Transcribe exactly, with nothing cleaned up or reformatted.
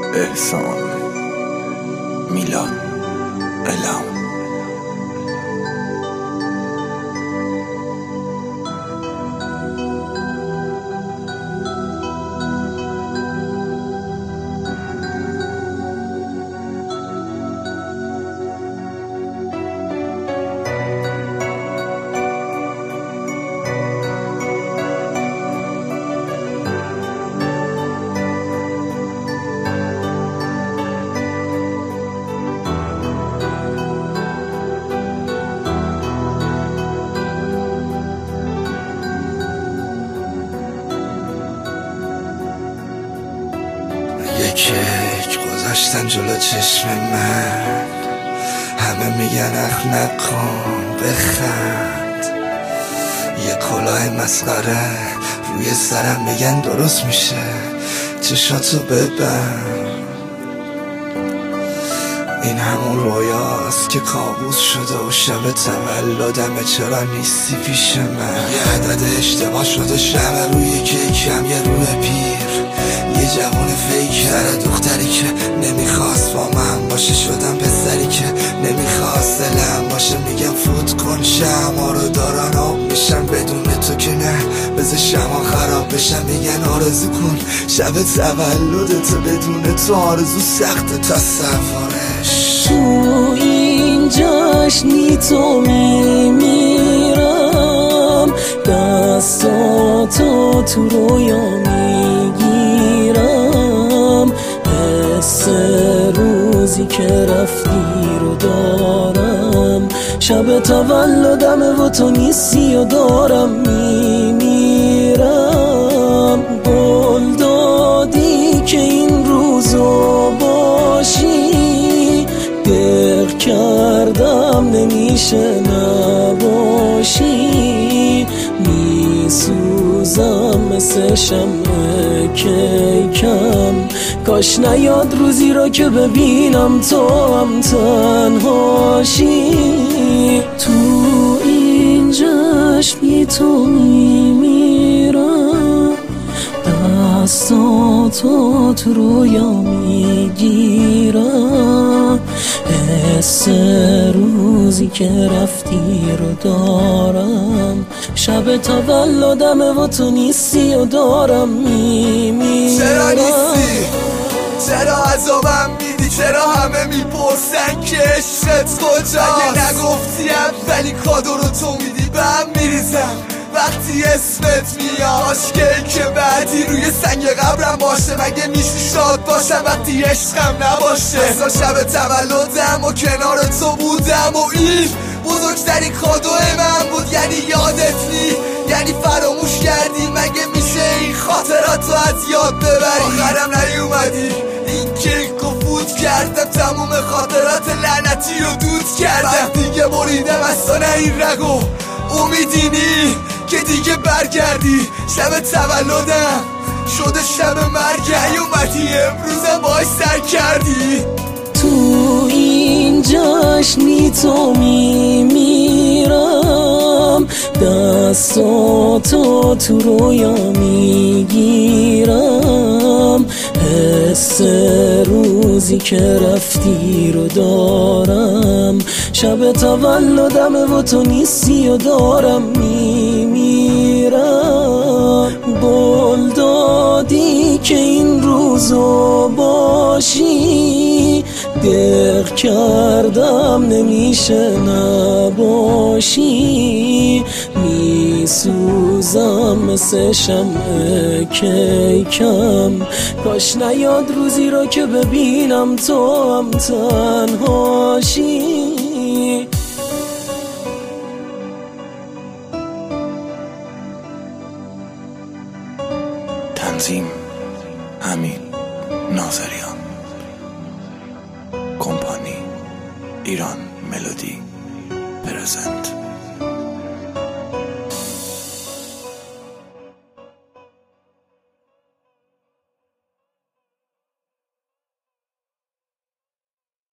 احسان میلاد علم یک یک گذاشتن جلو چشم من، همه میگن اخ نکن بخند، یه کلاه مسخره روی سرم میگن درست میشه چشاتو ببند. این همون رویاست که کابوس شده و شب تولدمه چرا نیستی پیش من. یه عدد اشتباه شده شمه روی کیکم، یه روح پیر، یه جوان فیک، سر دختری که نمیخواست با من باشه شدم پسری که نمیخواست دلم باشه. میگم فوت کن شمع رو دارن آب میشن بدون تو که نه بذار شمع خراب بشن. میگن آرزو کن شب تولدت بدون تو آرزو سخته تصورش. تو این جشنی تو میمیرم، دستاتو تو رویا میگیرم، حس روزی که رفتی رو دارم، شب تولدم و تو نیستی و دارم میمیرم. قول دادی که این روزو باشی، دق کردم نمیشه نباشی، میسوزم مثل شمع کیکم، کاش نیاد روزی را که ببینم تو هم تنهاشی. تو این جشنی تو میمیرم، دستاتو تو رویا میگیرم، حس روزی که رفتی رو دارم، شب تولدمه و تو نیستی و دارم میمیرم. چرا نیستی؟ چرا عذابم میدی؟ چرا همه میپرسن که عشقت کجاست؟ اگه نگفتی اولی کادو رو تو میدی به هم میریزم وقتی اسمت میاد. که که بعدی روی سنگ قبرم باشه، مگه میشه شاد باشم وقتی عشقم نباشه؟ بذار شب تولدم و کنار تو بودم و این بزرگترین کادو من بود. یعنی یادت نی، یعنی فراموش کردی، مگه میشه این خاطراتو از یاد ببری؟ آخرم نیومدی، این کیک و فوت کردم، تموم خاطرات لعنتی رو دود کردم. وقتی که بریدم از تو نه این رگو امیدینی که دیگه برگردی. شب تولدم شده شب مرگ، اومدی امروزم باش سر کردی. تو این جشنی تو میمیرم، دستاتو تو رویا میگیرم، حس روزی که رفتی رو دارم، شب تولدمه و تو نیستی و دارم میمیرم. قول دادی که این روزو باشی، دق کردم نمیشه نباشی، میسوزم مثل شمع کیکم، کاش نیاد روزی رو که ببینم تو هم تنهاشی. تنظیم امین ناظریان، کمپانی ایران ملودی پرزنت.